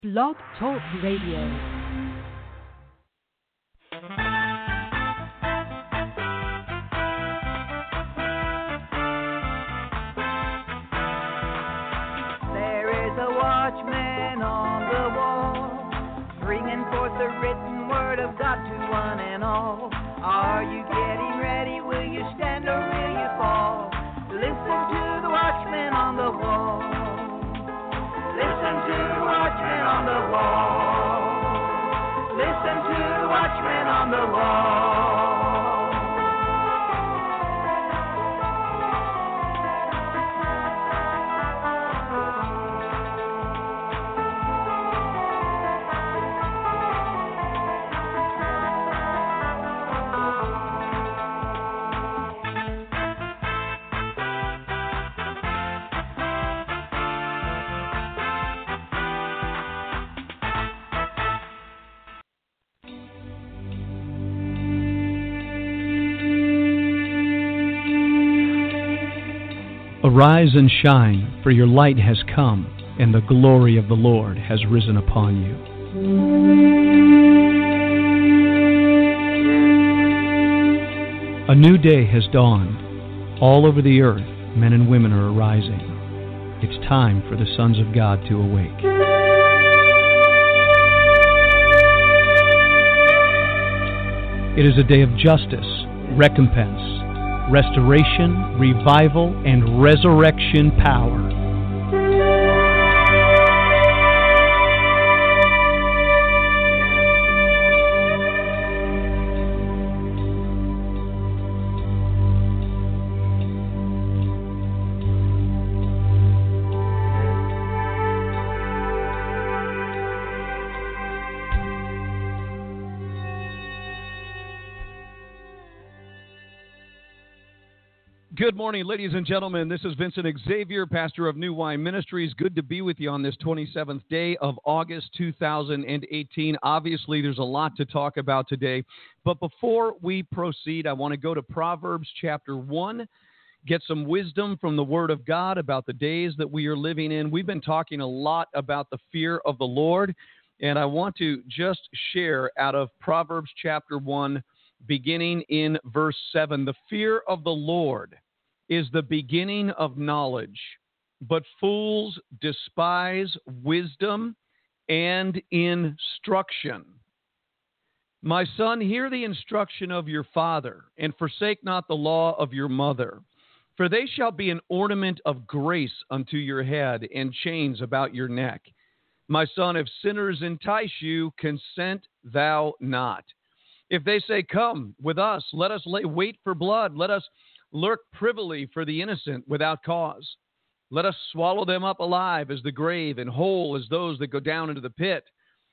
Blog Talk Radio. Watchman on the wall, bringing forth the written word of God to one and all. Are you getting ready? Will you stand or will you fall? Listen to the watchman on the wall. Listen to the watchman on the wall. Listen to the watchman on the wall. Arise and shine, for your light has come, and the glory of the Lord has risen upon you. A new day has dawned. All over the earth, men and women are arising. It's time for the sons of God to awake. It is a day of justice, recompense, restoration, revival, and resurrection power. Good morning, ladies and gentlemen. This is Vincent Xavier, pastor of New Wine Ministries. Good to be with you on this 27th day of August 2018. Obviously, there's a lot to talk about today. But before we proceed, I want to go to Proverbs chapter 1, get some wisdom from the Word of God about the days that we are living in. We've been talking a lot about the fear of the Lord, and I want to just share out of Proverbs chapter 1, beginning in verse 7. The fear of the Lord is the beginning of knowledge, but fools despise wisdom and instruction. My son, hear the instruction of your father, and forsake not the law of your mother. For they shall be an ornament of grace unto your head, and chains about your neck. My son, if sinners entice you, consent thou not. If they say, come with us, let us lay wait for blood, let us lurk privily for the innocent without cause. Let us swallow them up alive as the grave, and whole as those that go down into the pit.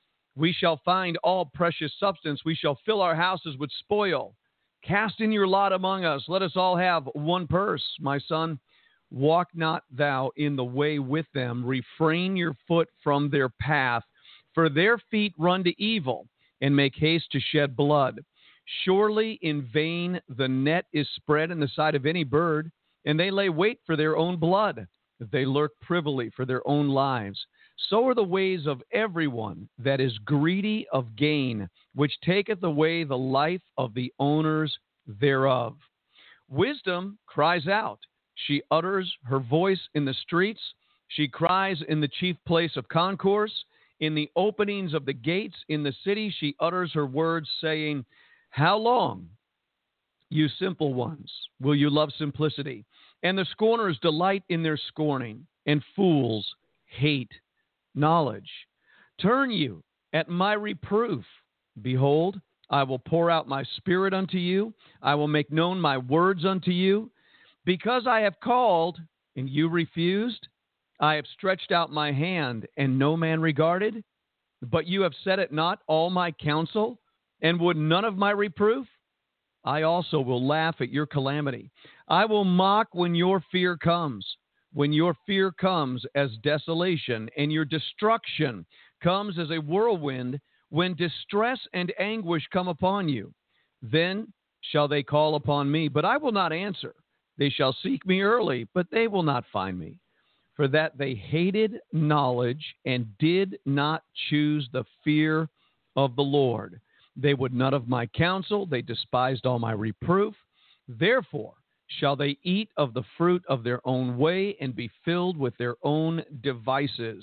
We shall find all precious substance. We shall fill our houses with spoil. Cast in your lot among us. Let us all have one purse. My son, walk not thou in the way with them. Refrain your foot from their path. For their feet run to evil, and make haste to shed blood. Surely in vain the net is spread in the sight of any bird, and they lay wait for their own blood. They lurk privily for their own lives. So are the ways of everyone that is greedy of gain, which taketh away the life of the owners thereof. Wisdom cries out. She utters her voice in the streets. She cries in the chief place of concourse. In the openings of the gates in the city, she utters her words, saying, how long, you simple ones, will you love simplicity? And the scorners delight in their scorning, and fools hate knowledge. Turn you at my reproof. Behold, I will pour out my spirit unto you. I will make known my words unto you. Because I have called, and you refused, I have stretched out my hand, and no man regarded. But you have set at naught all my counsel, and would none of my reproof? I also will laugh at your calamity. I will mock when your fear comes. When your fear comes as desolation, and your destruction comes as a whirlwind, when distress and anguish come upon you, then shall they call upon me, but I will not answer. They shall seek me early, but they will not find me. for that they hated knowledge and did not choose the fear of the Lord. They would none of my counsel. They despised all my reproof. Therefore shall they eat of the fruit of their own way and be filled with their own devices.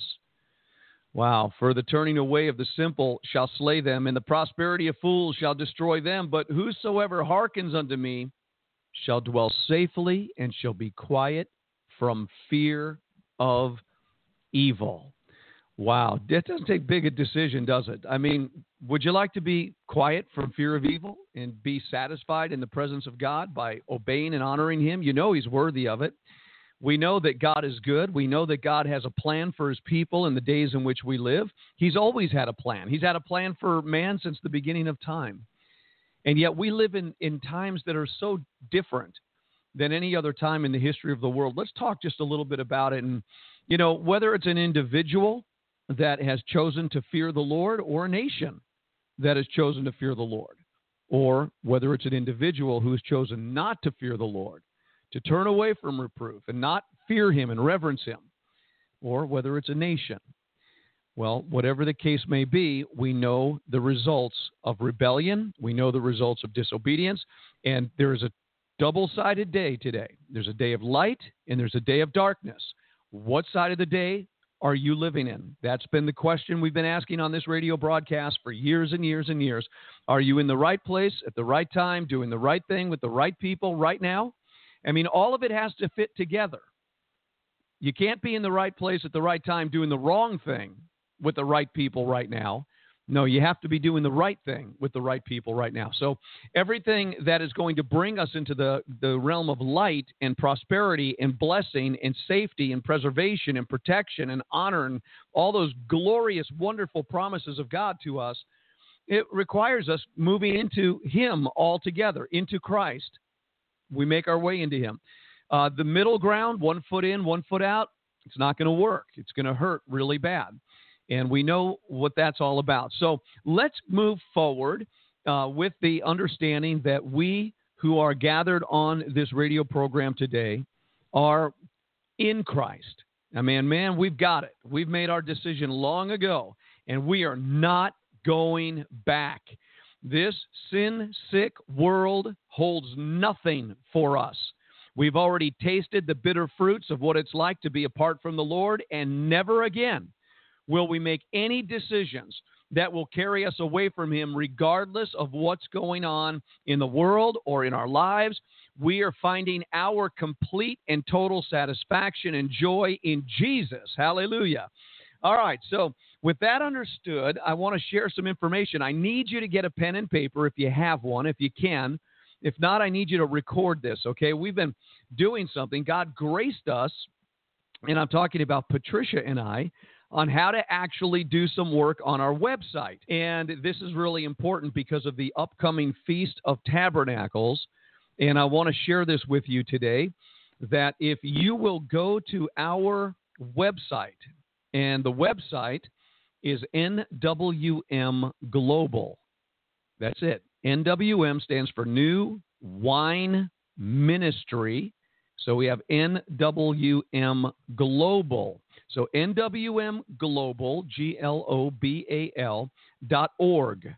Wow. For the turning away of the simple shall slay them, and the prosperity of fools shall destroy them. But whosoever hearkens unto me shall dwell safely and shall be quiet from fear of evil. Wow. That doesn't take big a decision, does it? I mean, would you like to be quiet from fear of evil and be satisfied in the presence of God by obeying and honoring him? You know he's worthy of it. We know that God is good. We know that God has a plan for his people in the days in which we live. He's always had a plan. He's had a plan for man since the beginning of time. And yet we live in times that are so different than any other time in the history of the world. Let's talk just a little bit about it. And, you know, whether it's an individual that has chosen to fear the Lord or a nation that has chosen to fear the Lord, or whether it's an individual who has chosen not to fear the Lord, to turn away from reproof and not fear him and reverence him, or whether it's a nation. Well, whatever the case may be, we know the results of rebellion. We know the results of disobedience. And there is a double-sided day today. There's a day of light and there's a day of darkness. What side of the day are you living in? That's been the question we've been asking on this radio broadcast for years and years and years. Are you in the right place at the right time, doing the right thing with the right people right now? I mean, all of it has to fit together. You can't be in the right place at the right time doing the wrong thing with the right people right now. No, you have to be doing the right thing with the right people right now. So everything that is going to bring us into the realm of light and prosperity and blessing and safety and preservation and protection and honor and all those glorious, wonderful promises of God to us, it requires us moving into him altogether, into Christ. We make our way into him. The middle ground, 1 foot in, 1 foot out, it's not going to work. It's going to hurt really bad. And we know what that's all about. So let's move forward with the understanding that we who are gathered on this radio program today are in Christ. I mean, man, we've got it. We've made our decision long ago, and we are not going back. This sin-sick world holds nothing for us. We've already tasted the bitter fruits of what it's like to be apart from the Lord, and never again will we make any decisions that will carry us away from him, regardless of what's going on in the world or in our lives. We are finding our complete and total satisfaction and joy in Jesus. Hallelujah. All right, so with that understood, I want to share some information. I need you to get a pen and paper if you have one, if you can. If not, I need you to record this, okay? We've been doing something. God graced us, and I'm talking about Patricia and I, on how to actually do some work on our website. And this is really important because of the upcoming Feast of Tabernacles. And I want to share this with you today, that if you will go to our website, and the website is NWM Global. That's it. NWM stands for New Wine Ministry. So we have NWM Global. So NWM Global, global.org.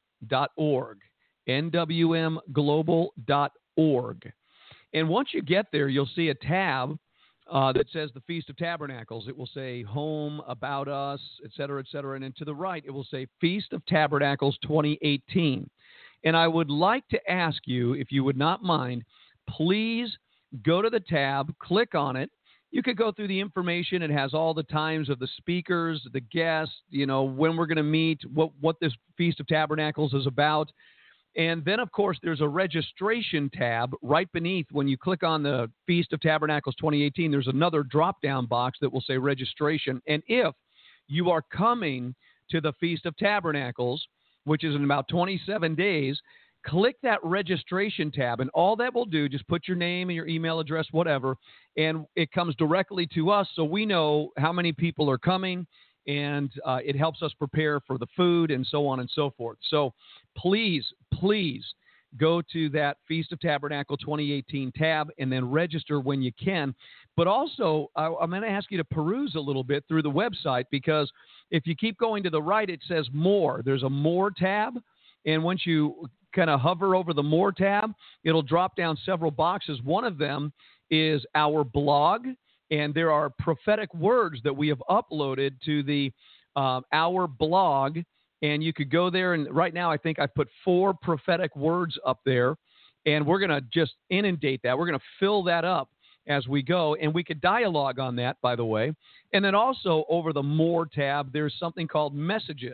NWMglobal.org. And once you get there, you'll see a tab that says the Feast of Tabernacles. It will say Home, About Us, et cetera, et cetera. And then to the right, it will say Feast of Tabernacles 2018. And I would like to ask you, if you would not mind, please go to the tab, click on it. You could go through the information. It has all the times of the speakers, the guests, you know, when we're going to meet, what this Feast of Tabernacles is about. And then, of course, there's a registration tab right beneath. When you click on the Feast of Tabernacles 2018, there's another drop-down box that will say registration. And if you are coming to the Feast of Tabernacles, which is in about 27 days, click that registration tab, and all that will do, just put your name and your email address, whatever, and it comes directly to us so we know how many people are coming, and it helps us prepare for the food and so on and so forth. So please, please go to that Feast of Tabernacle 2018 tab and then register when you can. But also, I'm going to ask you to peruse a little bit through the website, because if you keep going to the right, it says More. There's a More tab, and once you kind of hover over the More tab, it'll drop down several boxes. One of them is our blog, and there are prophetic words that we have uploaded to the our blog, and you could go there, and right now I think I've put 4 prophetic words up there, and we're going to just inundate that. We're going to fill that up as we go, and we could dialogue on that, by the way. And then also over the More tab, there's something called Messages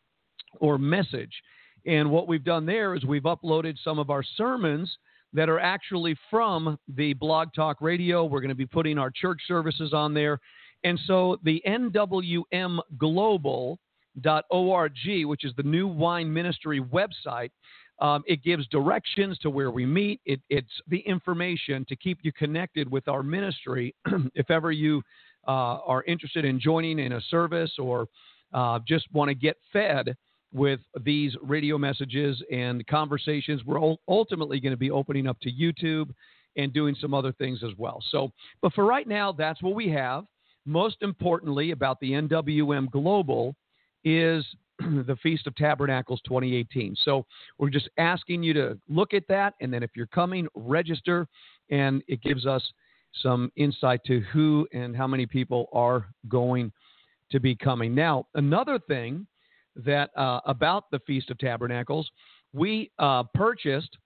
or Message. And what we've done there is we've uploaded some of our sermons that are actually from the Blog Talk Radio. We're going to be putting our church services on there. And so the nwmglobal.org, which is the New Wine Ministry website, it gives directions to where we meet. It's the information to keep you connected with our ministry. If ever you are interested in joining in a service or just want to get fed with these radio messages and conversations, we're ultimately going to be opening up to YouTube and doing some other things as well. So, but for right now, that's what we have. Most importantly about the NWM Global is the Feast of Tabernacles 2018. So we're just asking you to look at that, and then if you're coming, register, and it gives us some insight to who and how many people are going to be coming. Now, another thing that about the Feast of Tabernacles, we purchased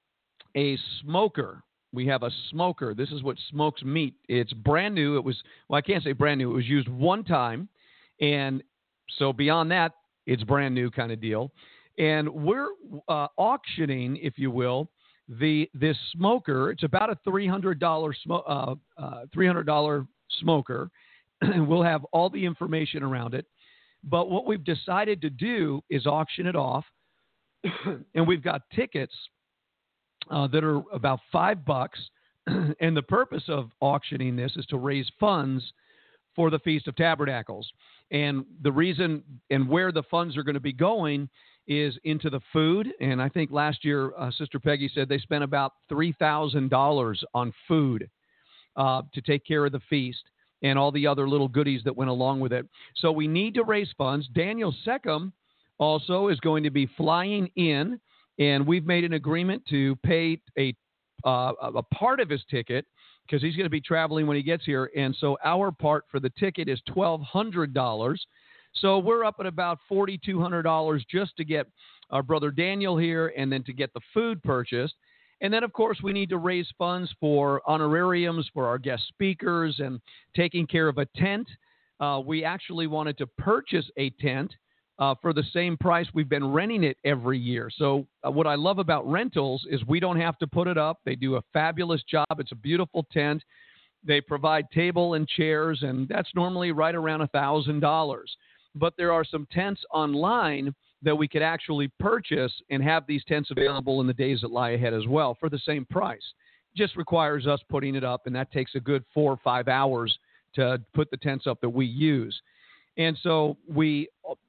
a smoker. We have a smoker. This is what smokes meat. It's brand new. It was, well, I can't say brand new. It was used one time, and so beyond that, it's brand new kind of deal. And we're auctioning, if you will, this smoker. It's about a $300 smoker. We'll have all the information around it. But what we've decided to do is auction it off, and we've got tickets that are about $5. And the purpose of auctioning this is to raise funds for the Feast of Tabernacles. And the reason and where the funds are going to be going is into the food. And I think last year, Sister Peggy said they spent about $3,000 on food to take care of the feast and all the other little goodies that went along with it. So we need to raise funds. Daniel Seckham also is going to be flying in, and we've made an agreement to pay a part of his ticket because he's going to be traveling when he gets here. And so our part for the ticket is $1,200. So we're up at about $4,200 just to get our brother Daniel here and then to get the food purchased. And then, of course, we need to raise funds for honorariums for our guest speakers and taking care of a tent. We actually wanted to purchase a tent for the same price we've been renting it every year. So what I love about rentals is we don't have to put it up. They do a fabulous job. It's a beautiful tent. They provide table and chairs, and that's normally right around $1,000. But there are some tents online that we could actually purchase and have these tents available in the days that lie ahead as well for the same price. Just requires us putting it up, and that takes a good 4 or 5 hours to put the tents up that we use. And so we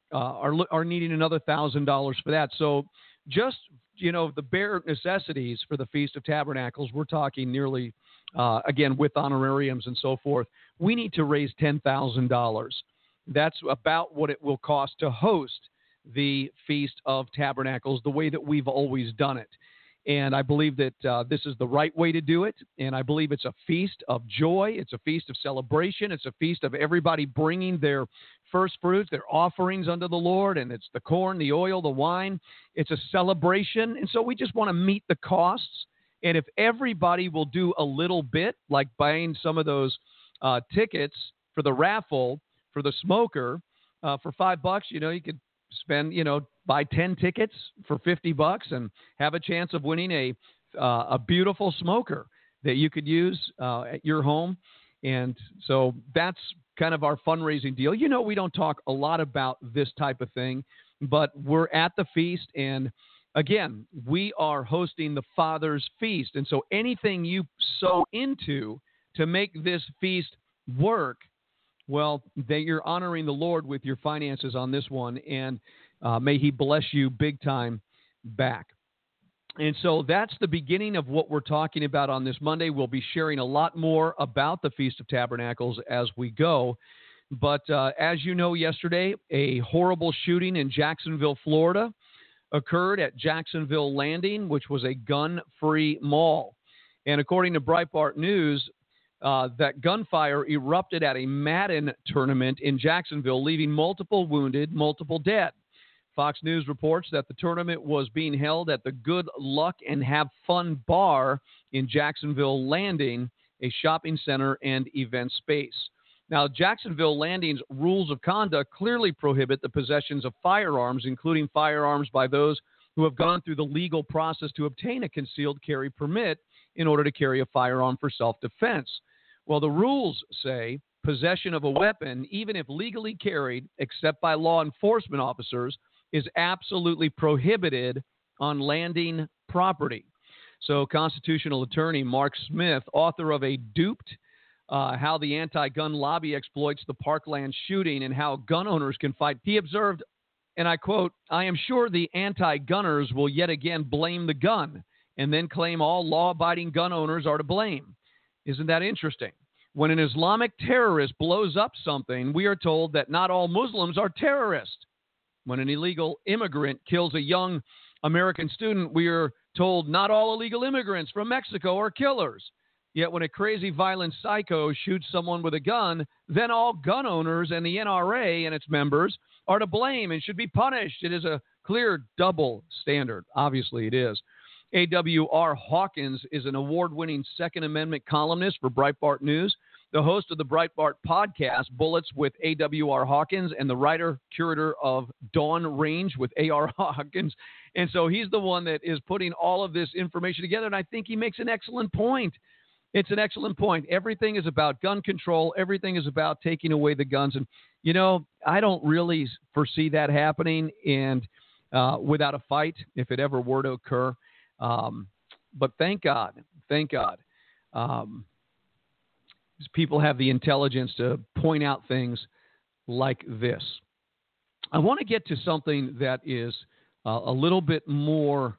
are needing another $1,000 for that. So just, the bare necessities for the Feast of Tabernacles, we're talking nearly, again, with honorariums and so forth, we need to raise $10,000. That's about what it will cost to host the Feast of Tabernacles the way that we've always done it. And I believe that this is the right way to do it. And I believe it's a feast of joy. It's a feast of celebration. It's a feast of everybody bringing their first fruits, their offerings unto the Lord. And it's the corn, the oil, the wine. It's a celebration. And so we just want to meet the costs. And if everybody will do a little bit, like buying some of those tickets for the raffle for the smoker for $5, you could spend, buy 10 tickets for $50 and have a chance of winning a beautiful smoker that you could use at your home. And so that's kind of our fundraising deal. We don't talk a lot about this type of thing, but we're at the feast. And again, we are hosting the Father's feast. And so anything you sow into to make this feast work, well, that you're honoring the Lord with your finances on this one, and may He bless you big time back. And so that's the beginning of what we're talking about on this Monday. We'll be sharing a lot more about the Feast of Tabernacles as we go. But as you know, yesterday, a horrible shooting in Jacksonville, Florida, occurred at Jacksonville Landing, which was a gun-free mall. And according to Breitbart News, that gunfire erupted at a Madden tournament in Jacksonville, leaving multiple wounded, multiple dead. Fox News reports that the tournament was being held at the Good Luck and Have Fun bar in Jacksonville Landing, a shopping center and event space. Now, Jacksonville Landing's rules of conduct clearly prohibit the possessions of firearms, including firearms by those who have gone through the legal process to obtain a concealed carry permit in order to carry a firearm for self-defense. Well, the rules say possession of a weapon, even if legally carried, except by law enforcement officers, is absolutely prohibited on landing property. So constitutional attorney Mark Smith, author of A Duped, How the Anti-Gun Lobby Exploits the Parkland Shooting and How Gun Owners Can Fight, he observed, and I quote, "I am sure the anti-gunners will yet again blame the gun and then claim all law-abiding gun owners are to blame." Isn't that interesting? When an Islamic terrorist blows up something, we are told that not all Muslims are terrorists. When an illegal immigrant kills a young American student, we are told not all illegal immigrants from Mexico are killers. Yet when a crazy violent psycho shoots someone with a gun, then all gun owners and the NRA and its members are to blame and should be punished. It is a clear double standard. Obviously it is. A.W.R. Hawkins is an award-winning Second Amendment columnist for Breitbart News, the host of the Breitbart podcast, Bullets with A.W.R. Hawkins, and the writer-curator of Dawn Range with A.R. Hawkins. And so he's the one that is putting all of this information together, and I think he makes an excellent point. It's an excellent point. Everything is about gun control. Everything is about taking away the guns. And, you know, I don't really foresee that happening and without a fight, if it ever were to occur. But thank God, people have the intelligence to point out things like this. I want to get to something that is a little bit more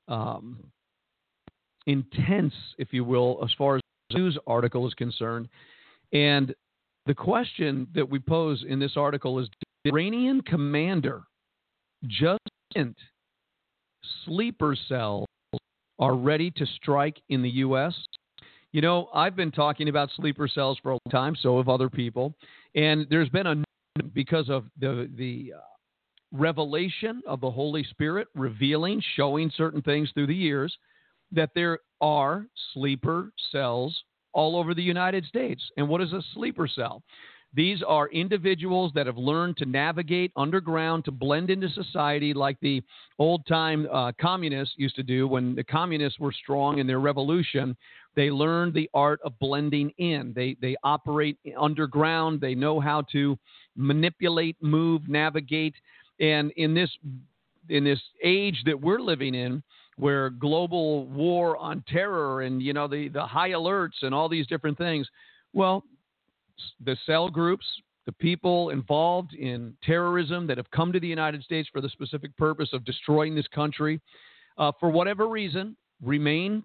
intense, if you will, as far as the news article is concerned. And the question that we pose in this article is, did the Iranian commander just hint sleeper cells are ready to strike in the U.S.? You know, I've been talking about sleeper cells for a long time, so have other people. And there's been because of the revelation of the Holy Spirit revealing, showing certain things through the years, that there are sleeper cells all over the United States. And what is a sleeper cell? These are individuals that have learned to navigate underground, to blend into society like the old-time communists used to do when the communists were strong in their revolution. They learned the art of blending in. They operate underground. They know how to manipulate, move, navigate. And in this age that we're living in, where global war on terror and, you know, the high alerts and all these different things, well, the cell groups, the people involved in terrorism that have come to the United States for the specific purpose of destroying this country, for whatever reason, remain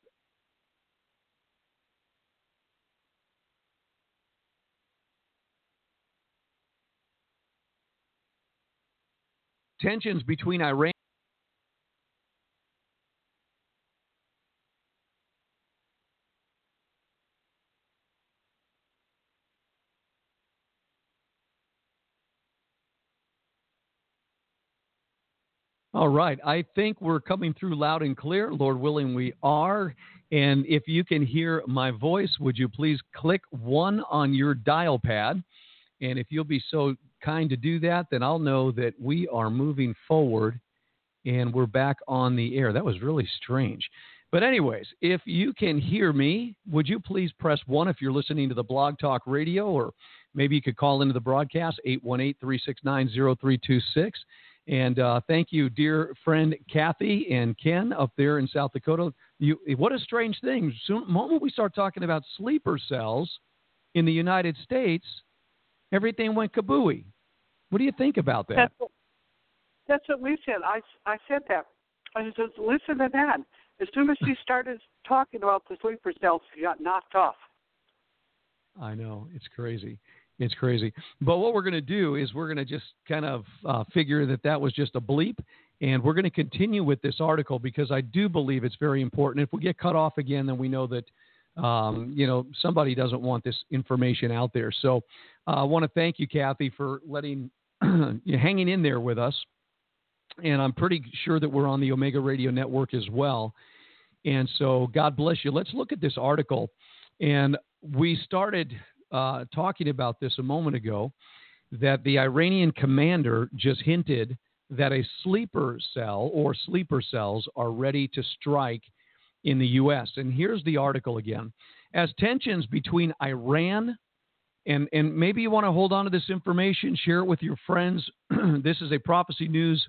tensions between Iran. All right. I think we're coming through loud and clear. Lord willing, we are. And if you can hear my voice, would you please click 1 on your dial pad? And if you'll be so kind to do that, then I'll know that we are moving forward and we're back on the air. That was really strange. But anyways, if you can hear me, would you please press 1 if you're listening to the Blog Talk Radio, or maybe you could call into the broadcast, 818-369-0326. And thank you, dear friend Kathy and Ken up there in South Dakota. What a strange thing. The moment we start talking about sleeper cells in the United States, everything went kabooey. What do you think about that? That's what we said. I said that. I said, listen to that. As soon as she started talking about the sleeper cells, she got knocked off. I know. It's crazy. It's crazy. But what we're going to do is we're going to just kind of figure that was just a bleep, and we're going to continue with this article because I do believe it's very important. If we get cut off again, then we know that, somebody doesn't want this information out there. So I want to thank you, Kathy, for hanging in there with us. And I'm pretty sure that we're on the Omega Radio Network as well. And so God bless you. Let's look at this article. And we started talking about this a moment ago, that the Iranian commander just hinted that a sleeper cell or sleeper cells are ready to strike in the U.S. And here's the article again. As tensions between Iran and maybe you want to hold on to this information, share it with your friends. This is a Prophecy News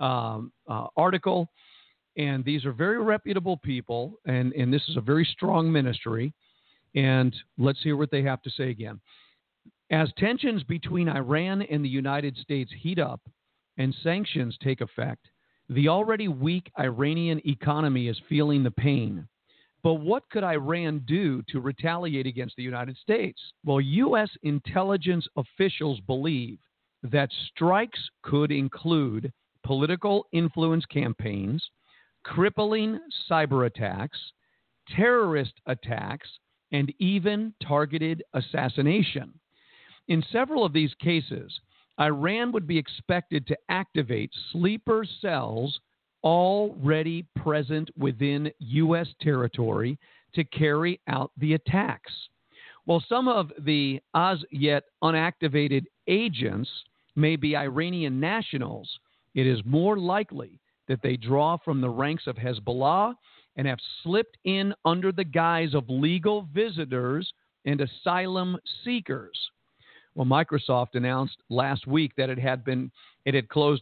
article, and these are very reputable people, and this is a very strong ministry. And let's hear what they have to say again. As tensions between Iran and the United States heat up and sanctions take effect, the already weak Iranian economy is feeling the pain. But what could Iran do to retaliate against the United States? Well, U.S. intelligence officials believe that strikes could include political influence campaigns, crippling cyber attacks, terrorist attacks, and even targeted assassination. In several of these cases, Iran would be expected to activate sleeper cells already present within U.S. territory to carry out the attacks. While some of the as yet unactivated agents may be Iranian nationals, it is more likely that they draw from the ranks of Hezbollah and have slipped in under the guise of legal visitors and asylum seekers. Well, Microsoft announced last week that it had closed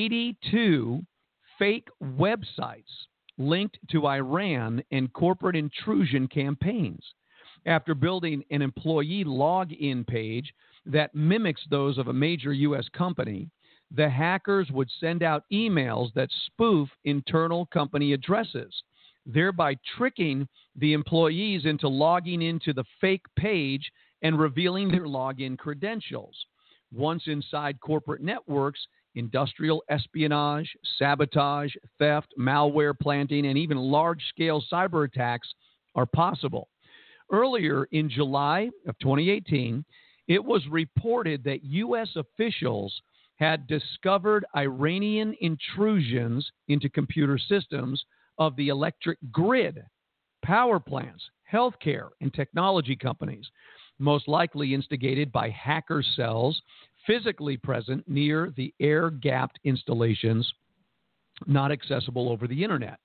82 fake websites linked to Iran and corporate intrusion campaigns. After building an employee login page that mimics those of a major U.S. company, the hackers would send out emails that spoof internal company addresses, thereby tricking the employees into logging into the fake page and revealing their login credentials. Once inside corporate networks, industrial espionage, sabotage, theft, malware planting, and even large-scale cyber attacks are possible. Earlier in July of 2018, it was reported that U.S. officials had discovered Iranian intrusions into computer systems of the electric grid, power plants, healthcare, and technology companies, most likely instigated by hacker cells physically present near the air-gapped installations not accessible over the internet.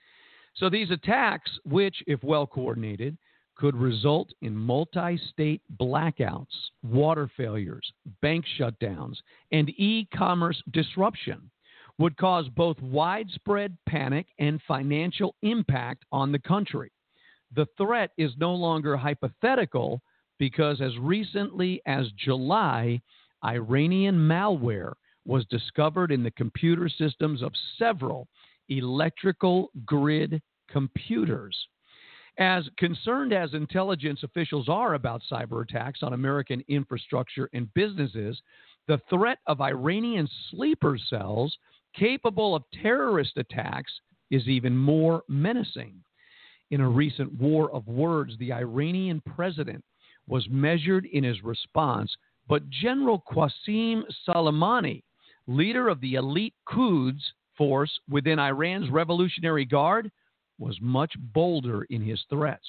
So these attacks, which, if well coordinated, could result in multi-state blackouts, water failures, bank shutdowns, and e-commerce disruption, would cause both widespread panic and financial impact on the country. The threat is no longer hypothetical because as recently as July, Iranian malware was discovered in the computer systems of several electrical grid computers. As concerned as intelligence officials are about cyber attacks on American infrastructure and businesses, the threat of Iranian sleeper cells capable of terrorist attacks is even more menacing. In a recent war of words, the Iranian president was measured in his response, but General Qasem Soleimani, leader of the elite Quds force within Iran's Revolutionary Guard, was much bolder in his threats.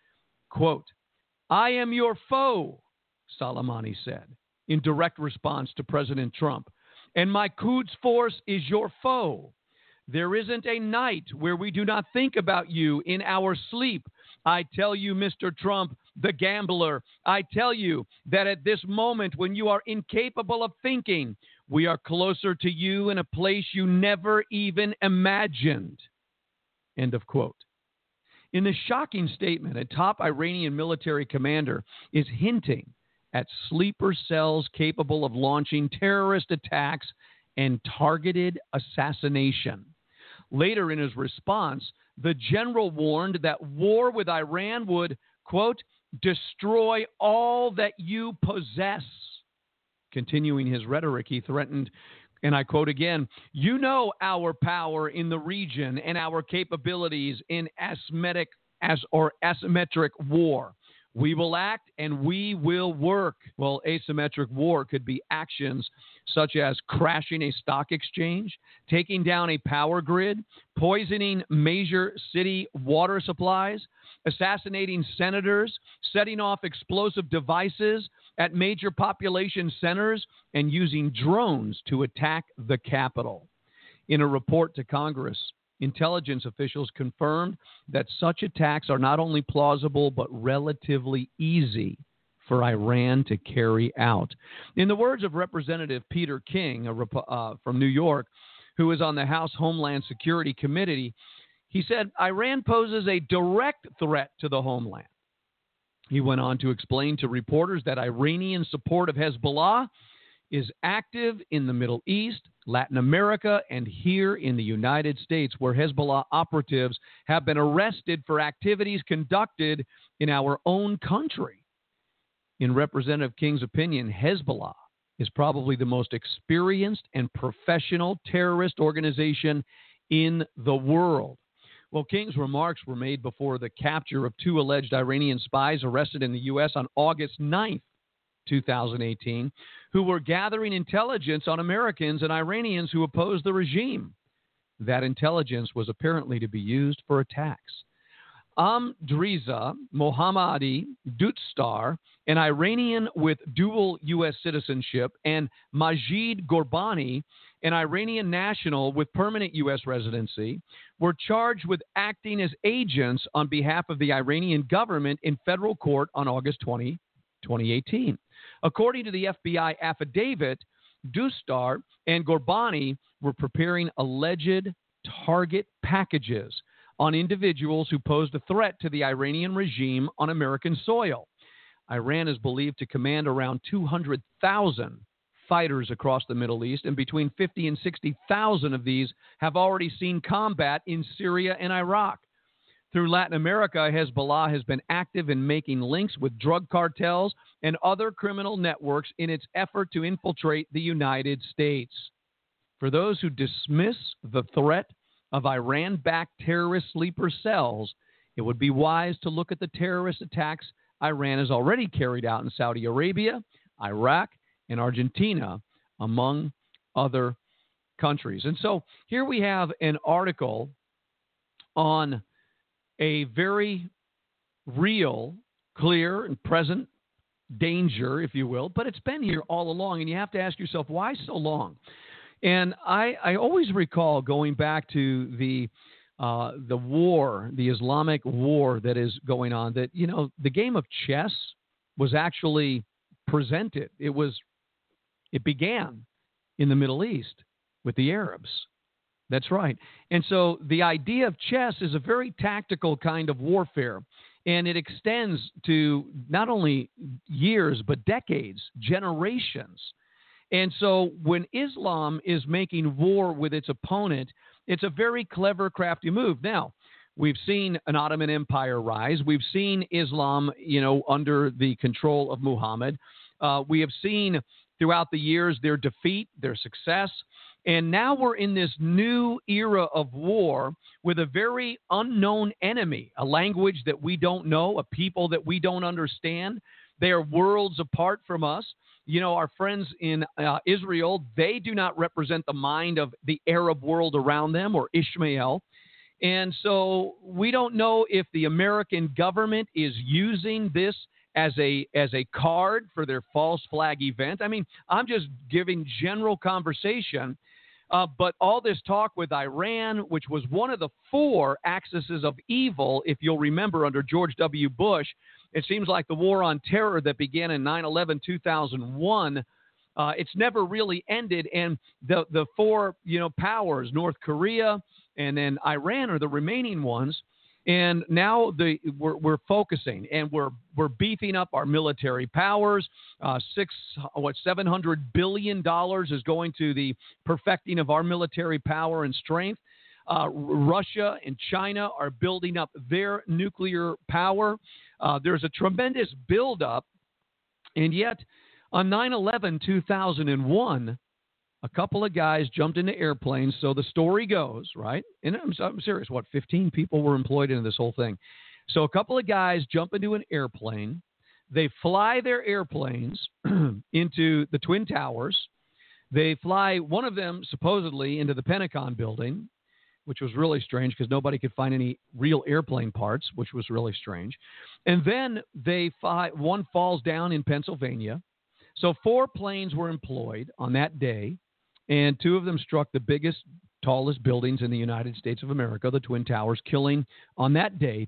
Quote, "I am your foe," Soleimani said, in direct response to President Trump, "and my Quds force is your foe. There isn't a night where we do not think about you in our sleep. I tell you, Mr. Trump, the gambler, I tell you that at this moment when you are incapable of thinking, we are closer to you in a place you never even imagined." End of quote. In this shocking statement, a top Iranian military commander is hinting at sleeper cells capable of launching terrorist attacks and targeted assassination. Later in his response, the general warned that war with Iran would, quote, destroy all that you possess. Continuing his rhetoric, he threatened, and I quote again, you know our power in the region and our capabilities in asymmetric war. We will act and we will work. Well, asymmetric war could be actions such as crashing a stock exchange, taking down a power grid, poisoning major city water supplies, assassinating senators, setting off explosive devices at major population centers, and using drones to attack the Capitol. In a report to Congress, intelligence officials confirmed that such attacks are not only plausible but relatively easy for Iran to carry out. In the words of Representative Peter King from New York, who is on the House Homeland Security Committee, he said, Iran poses a direct threat to the homeland. He went on to explain to reporters that Iranian support of Hezbollah is active in the Middle East, Latin America, and here in the United States, where Hezbollah operatives have been arrested for activities conducted in our own country. In Representative King's opinion, Hezbollah is probably the most experienced and professional terrorist organization in the world. Well, King's remarks were made before the capture of 2 alleged Iranian spies arrested in the U.S. on August 9th, 2018, who were gathering intelligence on Americans and Iranians who opposed the regime. That intelligence was apparently to be used for attacks. Amdriza Mohammadi Dutstar, an Iranian with dual U.S. citizenship, and Majid Gorbani, an Iranian national with permanent U.S. residency, were charged with acting as agents on behalf of the Iranian government in federal court on August 20, 2018. According to the FBI affidavit, Dustar and Gorbani were preparing alleged target packages on individuals who posed a threat to the Iranian regime on American soil. Iran is believed to command around 200,000 fighters across the Middle East, and between 50 and 60,000 of these have already seen combat in Syria and Iraq. Through Latin America, Hezbollah has been active in making links with drug cartels and other criminal networks in its effort to infiltrate the United States. For those who dismiss the threat of Iran-backed terrorist sleeper cells, it would be wise to look at the terrorist attacks Iran has already carried out in Saudi Arabia, Iraq, and Argentina, among other countries. And so here we have an article on a very real, clear, and present danger, if you will, but it's been here all along, and you have to ask yourself, why so long? And I always recall going back to the war, the Islamic war that is going on, that, you know, the game of chess was actually presented. It began in the Middle East with the Arabs. That's right. And so the idea of chess is a very tactical kind of warfare, and it extends to not only years, but decades, generations. And so when Islam is making war with its opponent, it's a very clever, crafty move. Now, we've seen an Ottoman Empire rise. We've seen Islam, under the control of Muhammad. We have seen throughout the years their defeat, their success. And now we're in this new era of war with a very unknown enemy, a language that we don't know, a people that we don't understand. They are worlds apart from us. Our friends in Israel, they do not represent the mind of the Arab world around them or Ishmael. And so we don't know if the American government is using this as a card for their false flag event. I mean, I'm just giving general conversation. But all this talk with Iran, which was one of the 4 axes of evil, if you'll remember, under George W. Bush, it seems like the war on terror that began in 9/11/2001, it's never really ended. And the 4 powers, North Korea and then Iran, are the remaining ones. And now we're focusing, and we're beefing up our military powers. $700 billion is going to the perfecting of our military power and strength. Russia and China are building up their nuclear power. There's a tremendous buildup. And yet, on 9/11/2001, a couple of guys jumped into airplanes. So the story goes, right? And I'm serious. 15 people were employed into this whole thing. So a couple of guys jump into an airplane. They fly their airplanes into the Twin Towers. They fly one of them supposedly into the Pentagon building, which was really strange because nobody could find any real airplane parts, which was really strange. And then one falls down in Pennsylvania. So 4 planes were employed on that day, and 2 of them struck the biggest, tallest buildings in the United States of America, the Twin Towers, killing on that day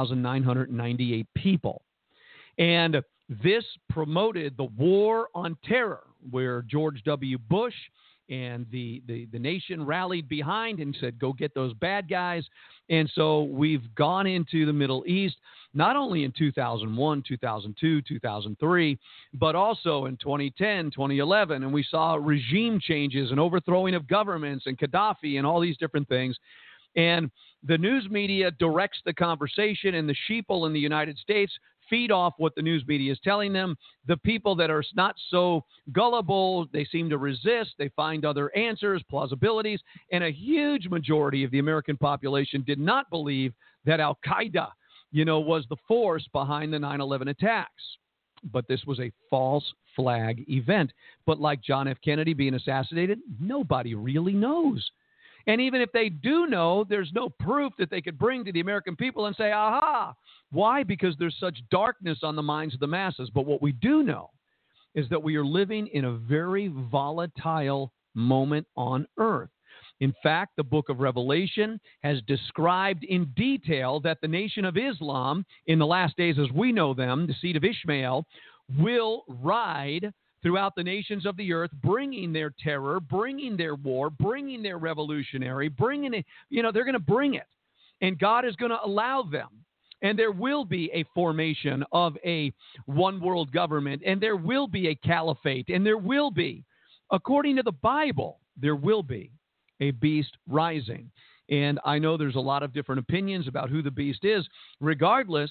2,998 people. And this promoted the war on terror, where George W. Bush and the nation rallied behind and said, go get those bad guys. And so we've gone into the Middle East, not only in 2001, 2002, 2003, but also in 2010, 2011. And we saw regime changes and overthrowing of governments and Gaddafi and all these different things. And the news media directs the conversation, and the sheeple in the United States feed off what the news media is telling them. The people that are not so gullible, they seem to resist. They find other answers, plausibilities, and a huge majority of the American population did not believe that Al-Qaeda, was the force behind the 9/11 attacks. But this was a false flag event. But like John F. Kennedy being assassinated, nobody really knows. And even if they do know, there's no proof that they could bring to the American people and say, aha. Why? Because there's such darkness on the minds of the masses. But what we do know is that we are living in a very volatile moment on earth. In fact, the book of Revelation has described in detail that the nation of Islam, in the last days as we know them, the seed of Ishmael, will ride throughout the nations of the earth, bringing their terror, bringing their war, bringing their revolutionary, bringing it, they're going to bring it. And God is going to allow them. And there will be a formation of a one world government, and there will be a caliphate, and there will be, according to the Bible, there will be a beast rising. And I know there's a lot of different opinions about who the beast is. Regardless,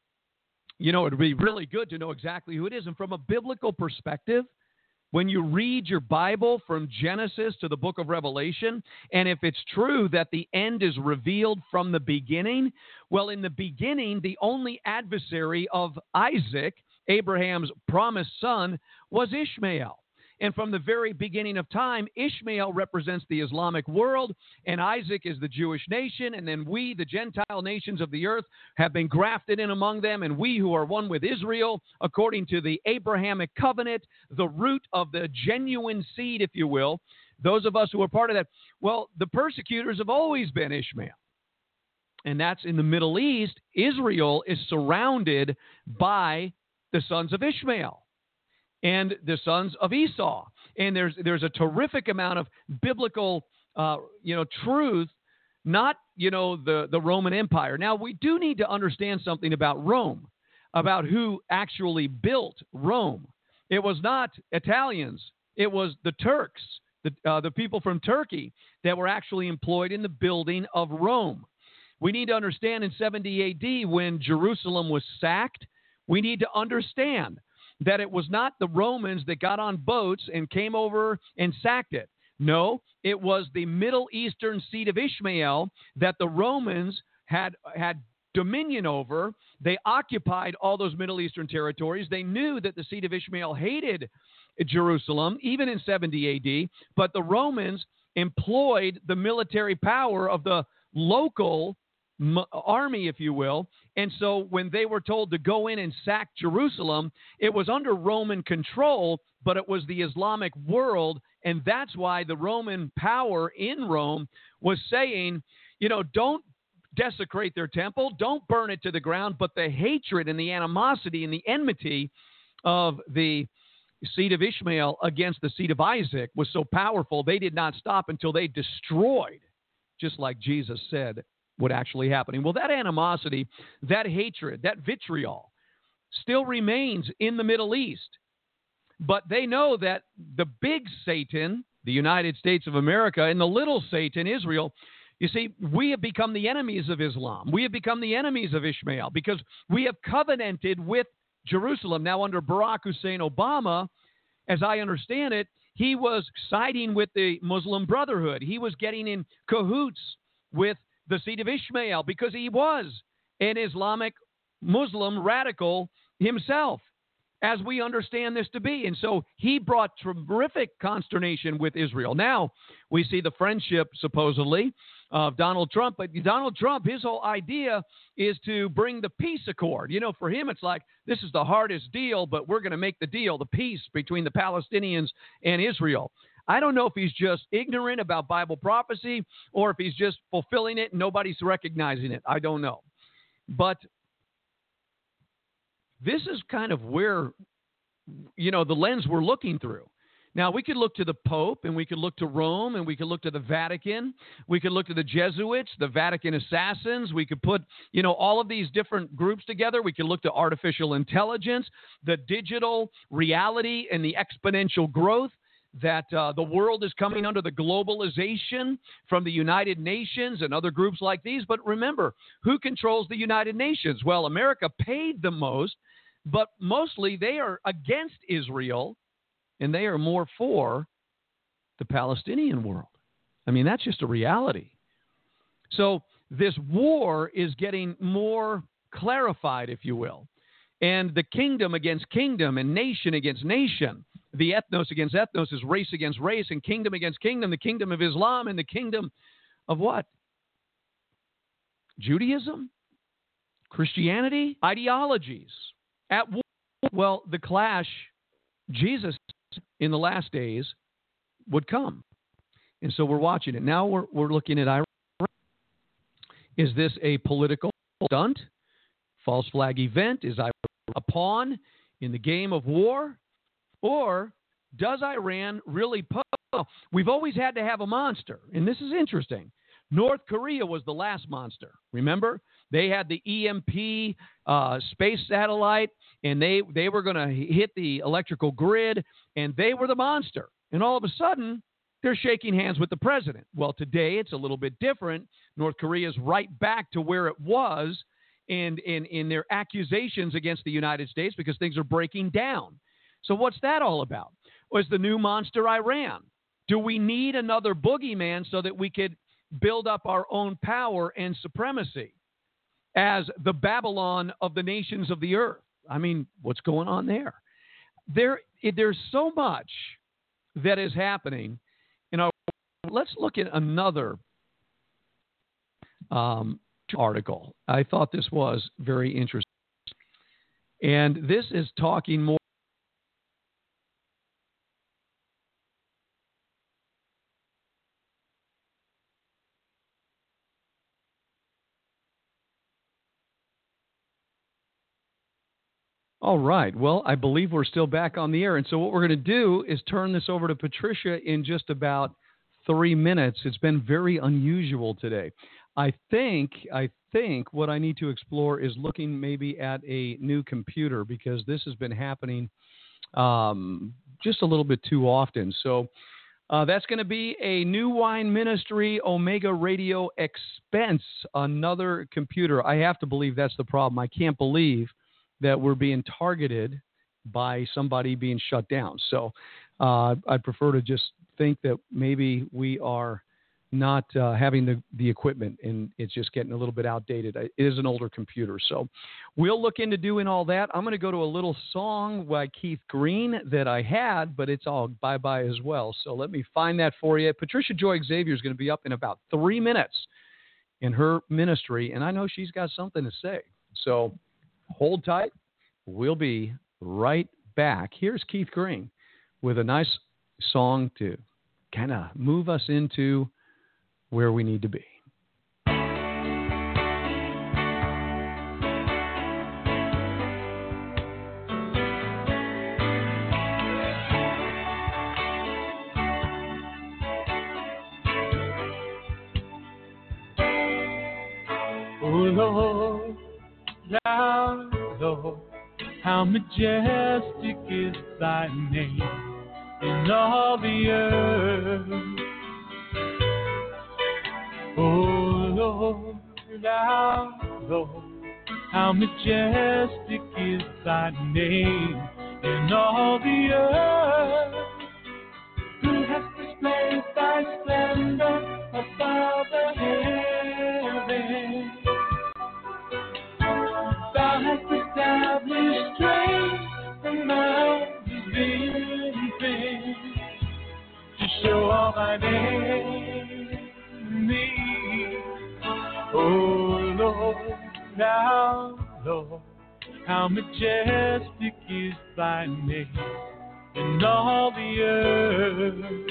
it would be really good to know exactly who it is. And from a biblical perspective, when you read your Bible from Genesis to the book of Revelation, and if it's true that the end is revealed from the beginning, well, in the beginning, the only adversary of Isaac, Abraham's promised son, was Ishmael. And from the very beginning of time, Ishmael represents the Islamic world, and Isaac is the Jewish nation, and then we, the Gentile nations of the earth, have been grafted in among them, and we who are one with Israel, according to the Abrahamic covenant, the root of the genuine seed, if you will, those of us who are part of that, well, the persecutors have always been Ishmael. And that's in the Middle East. Israel is surrounded by the sons of Ishmael and the sons of Esau. And there's a terrific amount of biblical, truth, not, the Roman Empire. Now, we do need to understand something about Rome, about who actually built Rome. It was not Italians. It was the Turks, the people from Turkey that were actually employed in the building of Rome. We need to understand in 70 A.D. when Jerusalem was sacked, we need to understand that it was not the Romans that got on boats and came over and sacked it. No, it was the Middle Eastern seed of Ishmael that the Romans had dominion over. They occupied all those Middle Eastern territories. They knew that the seed of Ishmael hated Jerusalem, even in 70 A.D., but the Romans employed the military power of the local army, if you will. And so when they were told to go in and sack Jerusalem, it was under Roman control, but it was the Islamic world. And that's why the Roman power in Rome was saying, don't desecrate their temple, don't burn it to the ground. But the hatred and the animosity and the enmity of the seed of Ishmael against the seed of Isaac was so powerful, they did not stop until they destroyed, just like Jesus said would actually happen. Well, that animosity, that hatred, that vitriol still remains in the Middle East. But they know that the big Satan, the United States of America, and the little Satan, Israel, You see, we have become the enemies of Islam. We have become the enemies of Ishmael because we have covenanted with Jerusalem. Now, under Barack Hussein Obama, as I understand it, he was siding with the Muslim Brotherhood. He was getting in cahoots with the seed of Ishmael because he was an Islamic Muslim radical himself, as we understand this to be. And so he brought terrific consternation with Israel. Now we see the friendship, supposedly, of Donald Trump. But Donald Trump, his whole idea is to bring the peace accord. You know, for him, it's like, this is the hardest deal, but we're going to make the deal, the peace between the Palestinians and Israel. I don't know if he's just ignorant about Bible prophecy or if he's just fulfilling it and nobody's recognizing it. I don't know. But this is kind of where, you know, the lens we're looking through. Now, we could look to the Pope, and we could look to Rome, and we could look to the Vatican. We could look to the Jesuits, the Vatican assassins. We could put, you know, all of these different groups together. We could look to artificial intelligence, the digital reality, and the exponential growth that the world is coming under the globalization from the United Nations and other groups like these. But remember, who controls the United Nations? Well, America paid the most, but mostly they are against Israel, and they are more for the Palestinian world. I mean, that's just a reality. So this war is getting more clarified, if you will. And the kingdom against kingdom and nation against nation, the ethnos against ethnos is race against race, and kingdom against kingdom, the kingdom of Islam and the kingdom of what? Judaism? Christianity? Ideologies. At war. Well, the clash, Jesus in the last days would come. And so we're watching it. Now we're looking at Iran. Is this a political stunt? False flag event? Is Iran a pawn in the game of war? Or does Iran really pose? We've always had to have a monster, and this is interesting. North Korea was the last monster. Remember? They had the EMP space satellite, and they were going to hit the electrical grid, and they were the monster. And all of a sudden, they're shaking hands with the president. Well, today it's a little bit different. North Korea is right back to where it was in their accusations against the United States because things are breaking down. So what's that all about? Was the new monster Iran? Do we need another boogeyman so that we could build up our own power and supremacy as the Babylon of the nations of the earth? I mean, what's going on there? There's so much that is happening. Let's look at another article. I thought this was very interesting. And this is talking more. All right. Well, I believe we're still back on the air. And so what we're going to do is turn this over to Patricia in just about 3 minutes. It's been very unusual today. I think what I need to explore is looking maybe at a new computer because this has been happening just a little bit too often. So that's going to be a New Wine Ministry Omega Radio expense, another computer. I have to believe that's the problem. I can't believe that we're being targeted by somebody being shut down. So I prefer to just think that maybe we are not having the equipment and it's just getting a little bit outdated. It is an older computer. So we'll look into doing all that. I'm going to go to a little song by Keith Green that I had, but it's all bye-bye as well. So let me find that for you. Patricia Joy Xavier is going to be up in about 3 minutes in her ministry, and I know she's got something to say. So hold tight. We'll be right back. Here's Keith Green with a nice song to kind of move us into where we need to be. Oh Lord, thou Lord, how majestic is thy name in all the earth. Oh Lord, our Lord, how majestic is thy name in all the earth. Who has displayed thy splendor above the heavens? Thou hast established strength among the living to show all thine enemies. Oh Lord, our Lord, how majestic is thy name in all the earth.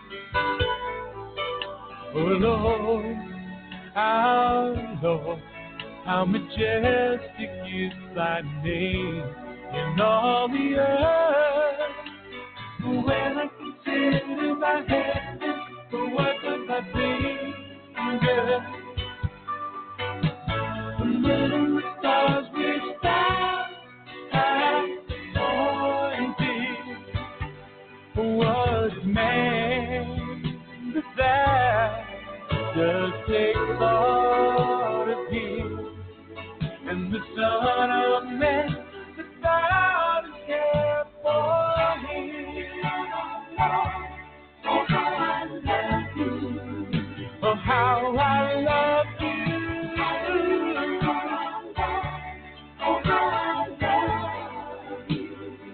Oh Lord, our Lord, how majestic is thy name in all the earth. When I consider thy heavens, the work of thy fingers, the moon and the stars which thou hast appointed, what is man that does take thought of him, and the Son of Man that thou hast kept for him. Oh, how I love you. Oh, how I love you. Oh, how I love you.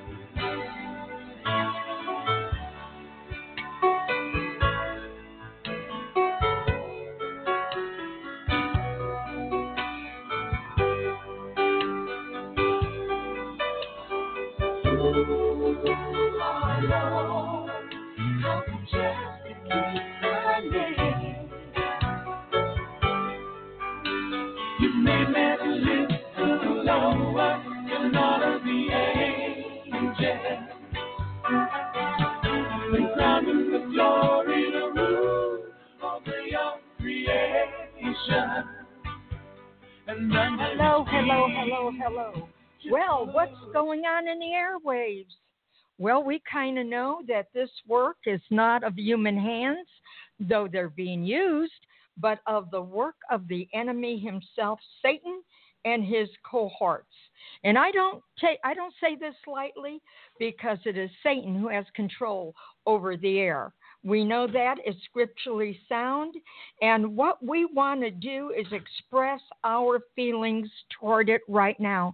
You made man live so lower than all of the angels, and crowned him with glory to rule over your creation. And Hello. Well, what's going on in the airwaves? Well, we kind of know that this work is not of human hands, though they're being used, but of the work of the enemy himself, Satan, and his cohorts. And I don't say this lightly, because it is Satan who has control over the air. We know that it's scripturally sound, and what we want to do is express our feelings toward it right now.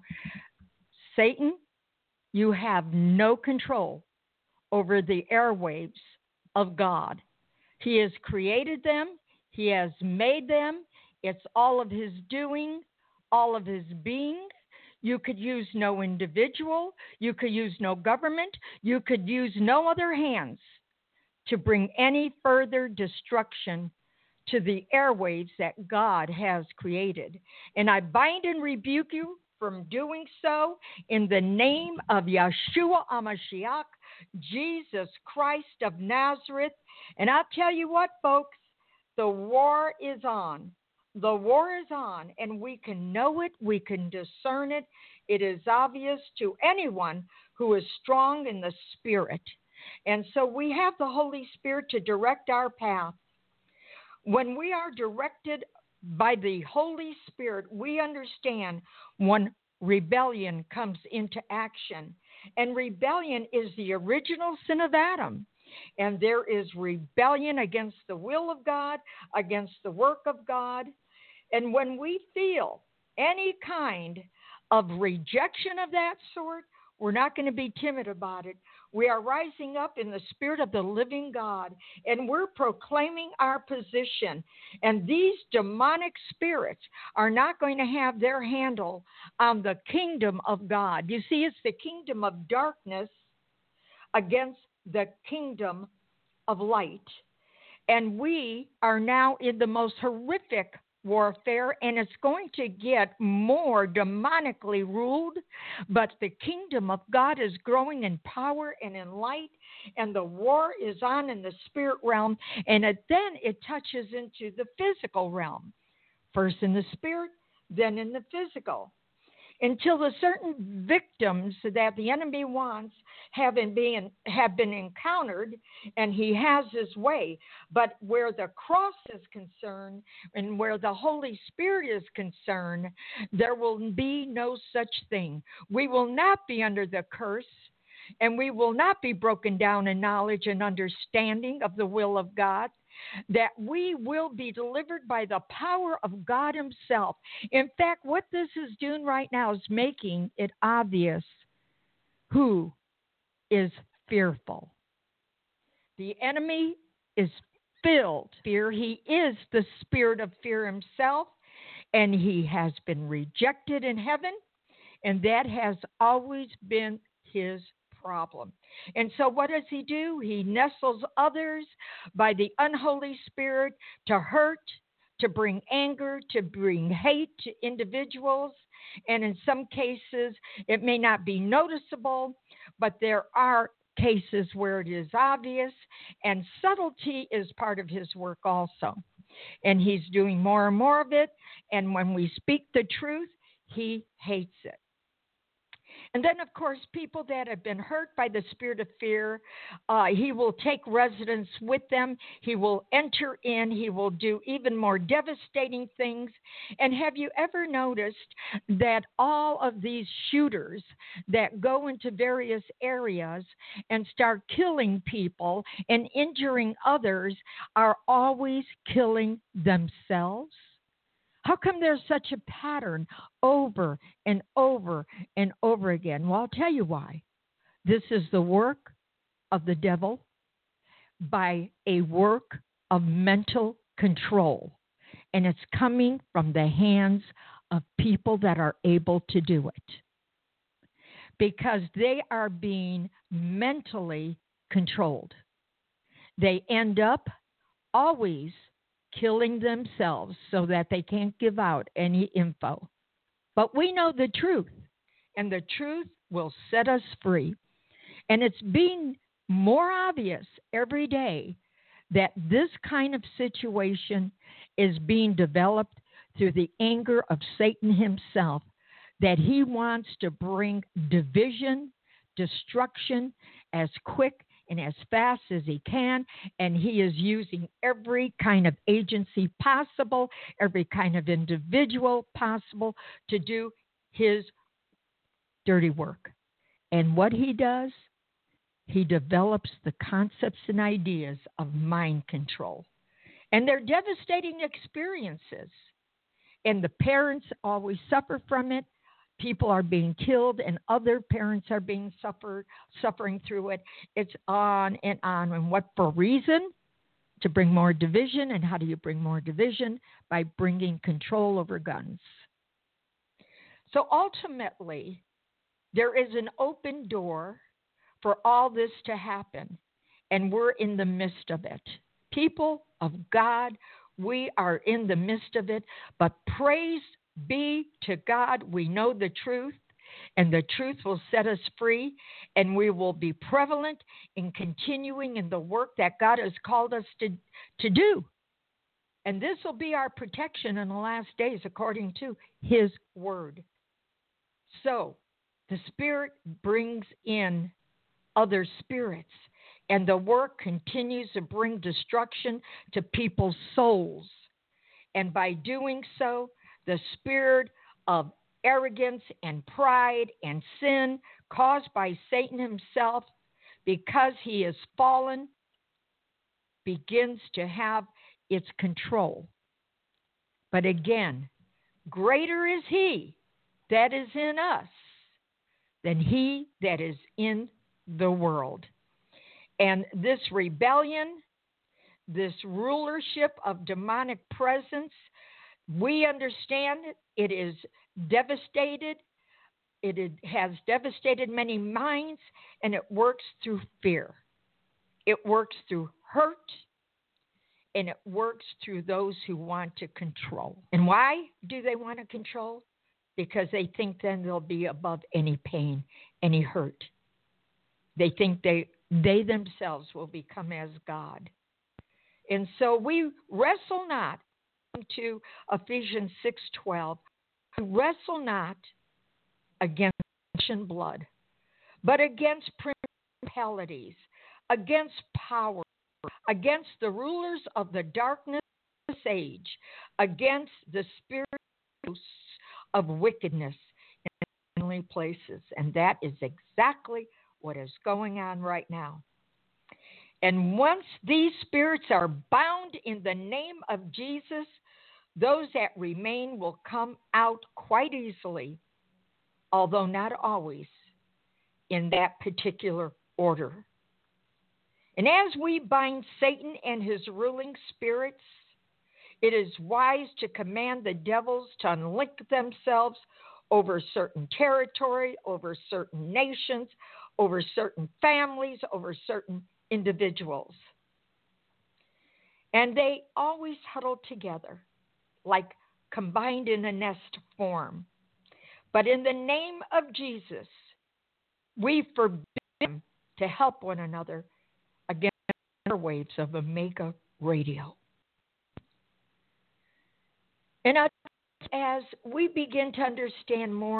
Satan, you have no control over the airwaves of God. He has created them. He has made them. It's all of his doing, all of his being. You could use no individual. You could use no government. You could use no other hands to bring any further destruction to the airwaves that God has created. And I bind and rebuke you from doing so in the name of Yeshua HaMashiach, Jesus Christ of Nazareth. And I'll tell you what, folks, the war is on. The war is on, and we can know it. We can discern it. It is obvious to anyone who is strong in the Spirit. And so we have the Holy Spirit to direct our path. When we are directed by the Holy Spirit, we understand when rebellion comes into action. And rebellion is the original sin of Adam. And there is rebellion against the will of God, against the work of God. And when we feel any kind of rejection of that sort, we're not going to be timid about it. We are rising up in the Spirit of the living God, and we're proclaiming our position. And these demonic spirits are not going to have their handle on the kingdom of God. You see, it's the kingdom of darkness against the kingdom of light. And we are now in the most horrific warfare, and it's going to get more demonically ruled, but the kingdom of God is growing in power and in light, and the war is on in the spirit realm, and then it touches into the physical realm, first in the spirit, then in the physical. until the certain victims that the enemy wants have been encountered, and he has his way. But where the cross is concerned and where the Holy Spirit is concerned, there will be no such thing. We will not be under the curse, and we will not be broken down in knowledge and understanding of the will of God. That we will be delivered by the power of God himself. In fact, what this is doing right now is making it obvious who is fearful. The enemy is filled with fear. He is the spirit of fear himself, and he has been rejected in heaven, and that has always been his problem. And so what does he do? He nestles others by the unholy spirit to hurt, to bring anger, to bring hate to individuals. And in some cases, it may not be noticeable, but there are cases where it is obvious, and subtlety is part of his work also. And he's doing more and more of it. And when we speak the truth, he hates it. And then, of course, people that have been hurt by the spirit of fear, he will take residence with them. He will enter in. He will do even more devastating things. And have you ever noticed that all of these shooters that go into various areas and start killing people and injuring others are always killing themselves? How come there's such a pattern over and over and over again? Well, I'll tell you why. This is the work of the devil by a work of mental control. And it's coming from the hands of people that are able to do it. Because they are being mentally controlled. They end up always killing themselves so that they can't give out any info. But we know the truth, and the truth will set us free. And it's being more obvious every day that this kind of situation is being developed through the anger of Satan himself, that he wants to bring division, destruction as quick and as fast as he can, and he is using every kind of agency possible, every kind of individual possible to do his dirty work. And what he does, he develops the concepts and ideas of mind control. And they're devastating experiences. And the parents always suffer from it. People are being killed, and other parents are being suffering through it. It's on and on. And what for reason? To bring more division. And how do you bring more division? By bringing control over guns. So ultimately, there is an open door for all this to happen, and we're in the midst of it. People of God, we are in the midst of it, but praise be to God, we know the truth, and the truth will set us free, and we will be prevalent in continuing in the work that God has called us to do. And this will be our protection in the last days, according to his word. So the Spirit brings in other spirits, and the work continues to bring destruction to people's souls. And by doing so, the spirit of arrogance and pride and sin caused by Satan himself, because he is fallen, begins to have its control. But again, greater is he that is in us than he that is in the world. And this rebellion, this rulership of demonic presence, we understand it is devastated. It has devastated many minds, and it works through fear. It works through hurt, and it works through those who want to control. And why do they want to control? Because they think then they'll be above any pain, any hurt. They think they themselves will become as God. And so we wrestle not, to Ephesians 6:12, we wrestle not against flesh and blood, but against principalities, against power, against the rulers of the darkness of this age, against the spiritual hosts of wickedness in heavenly places. And that is exactly what is going on right now. And once these spirits are bound in the name of Jesus, those that remain will come out quite easily, although not always in that particular order. And as we bind Satan and his ruling spirits, it is wise to command the devils to unlink themselves over certain territory, over certain nations, over certain families, over certain individuals. And they always huddle together, like combined in a nest form. But in the name of Jesus, we forbid them to help one another against the airwaves of Omega Radio. And as we begin to understand more